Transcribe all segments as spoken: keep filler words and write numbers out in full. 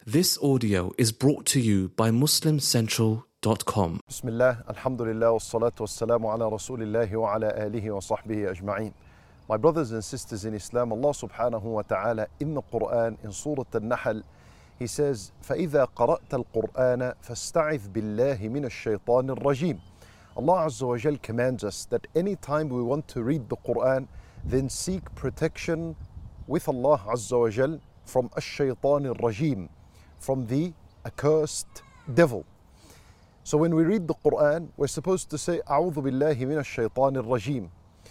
This audio is brought to you by Muslim Central dot com. Bismillah, alhamdulillah, wassalatu wassalamu ala rasulillahi wa ala alihi wa sahbihi ajma'een. My brothers and sisters in Islam, Allah subhanahu wa ta'ala in the Quran, in Surah Al-Nahl, He says, فَإِذَا قَرَأْتَ الْقُرْآنَ فَاسْتَعِذْ بِاللَّهِ مِنَ الشَّيْطَانِ الرَّجِيمِ. Allah Azza wa Jal commands us that any time we want to read the Quran, then seek protection with Allah Azza wa Jal from ash-shaytan al-rajim, from the accursed devil. So when we read the Quran, we're supposed to say, أعوذ بالله من الشيطان الرجيم.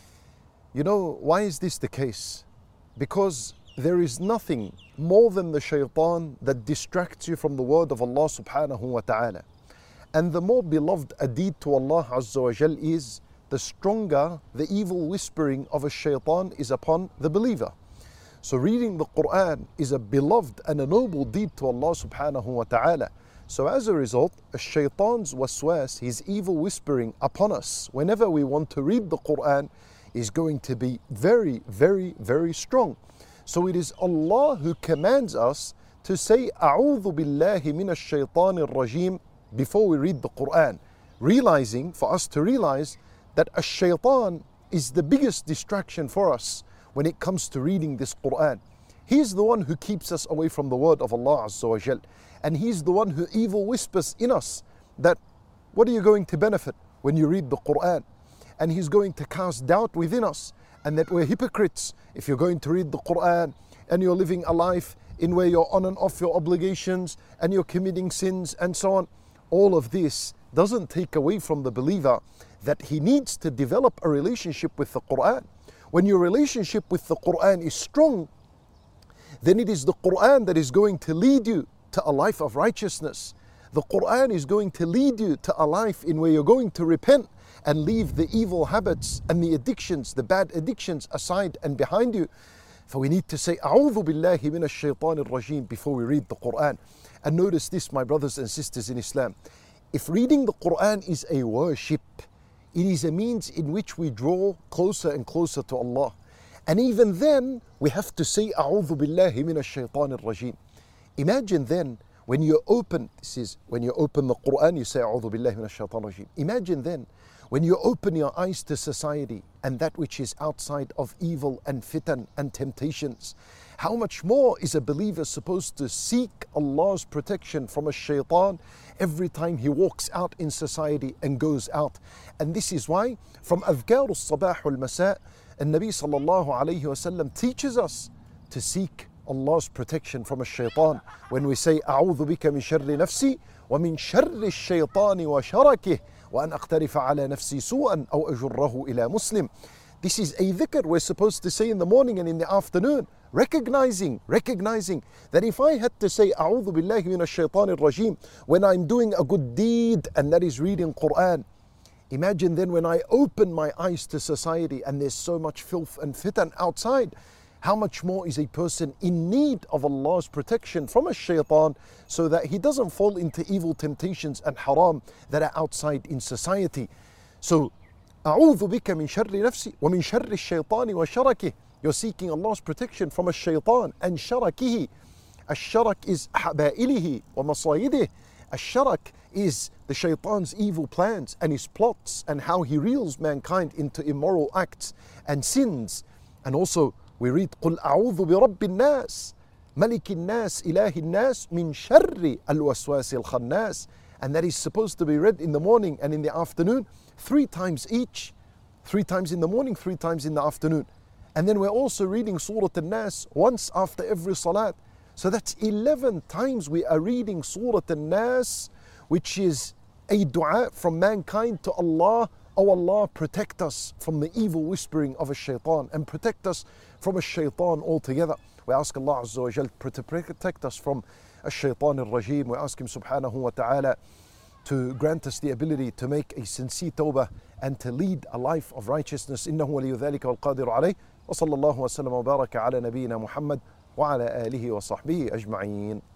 You know, why is this the case? Because there is nothing more than the shaitan that distracts you from the word of Allah subhanahu wa ta'ala. And the more beloved a deed to Allah Azza wa Jal is, the stronger the evil whispering of a shaitan is upon the believer. So reading the Quran is a beloved and a noble deed to Allah subhanahu wa ta'ala. So as a result, a shaitan's waswas, his evil whispering upon us whenever we want to read the Quran, is going to be very, very, very strong. So it is Allah who commands us to say A'udhu billahi minash shaitanir rajim before we read the Quran, realizing, for us to realize that a shaitan is the biggest distraction for us when it comes to reading this Quran. He's the one who keeps us away from the word of Allah Azza wa Jal. And he's the one who evil whispers in us that what are you going to benefit when you read the Quran? And he's going to cast doubt within us, and that we're hypocrites if you're going to read the Quran and you're living a life in where you're on and off your obligations and you're committing sins and so on. All of this doesn't take away from the believer that he needs to develop a relationship with the Quran. When your relationship with the Quran is strong, then it is the Quran that is going to lead you to a life of righteousness. The Quran is going to lead you to a life in where you're going to repent and leave the evil habits and the addictions, the bad addictions aside and behind you. For we need to say, A'udhu billahi minash shaitanir rajim before we read the Quran. And notice this, my brothers and sisters in Islam. If reading the Quran is a worship, it is a means in which we draw closer and closer to Allah. And even then, we have to say, A'udhu billahi minash shaitanir rajim. Imagine then, when you open, this is, when you open the Quran, you say, A'udhu billahi minash shaitanir rajim. Imagine then, when you open your eyes to society and that which is outside of evil and fitan and temptations, how much more is a believer supposed to seek Allah's protection from a shaitan every time he walks out in society and goes out? And this is why from Adhkar al-Sabah wal-Masa, An-Nabi sallallahu alayhi wa sallam teaches us to seek Allah's protection from a shaitan when we say A'udhu bika min sharri nafsi wa min sharri shaitani wa sharakih wa an aqtarifa ala nafsi su'an aw ajurrahu ila muslim. This is a dhikr we're supposed to say in the morning and in the afternoon, recognizing, recognizing that if I had to say A'udhu billahi minash shaitanir rajim when I'm doing a good deed, and that is reading Quran, imagine then when I open my eyes to society and there's so much filth and fitan outside, how much more is a person in need of Allah's protection from a shaitan so that he doesn't fall into evil temptations and haram that are outside in society. So, أعوذ بك من شر نفسي ومن شر الشيطان وشركه. You're seeking Allah's protection from a shaitan and sharakihi. الشرك is حبائله ومصايده. الشرك is the shaitan's evil plans and his plots and how he reels mankind into immoral acts and sins. And also, we read قُلْ أَعُوذُ بِرَبِّ النَّاسِ مَلِكِ النَّاسِ إِلَهِ النَّاسِ مِنْ شَرِّ الْوَسْوَاسِ الْخَنَّاسِ. And that is supposed to be read in the morning and in the afternoon, three times each. Three times in the morning, three times in the afternoon. And then we're also reading Surah An-Nas once after every salat. So that's eleven times we are reading Surah An-Nas, which is a dua from mankind to Allah. Oh Allah, protect us from the evil whispering of a shaitan and protect us from a shaitan altogether. We ask Allah Azza wa Jal to protect us from a shaitan al-rajim. We ask Him subhanahu wa ta'ala to grant us the ability to make a sincere tawbah and to lead a life of righteousness. إنه ولي ذلك والقادر عليه. وصلى الله وسلم وبارك على نبينا محمد وعلى آله وصحبه أجمعين.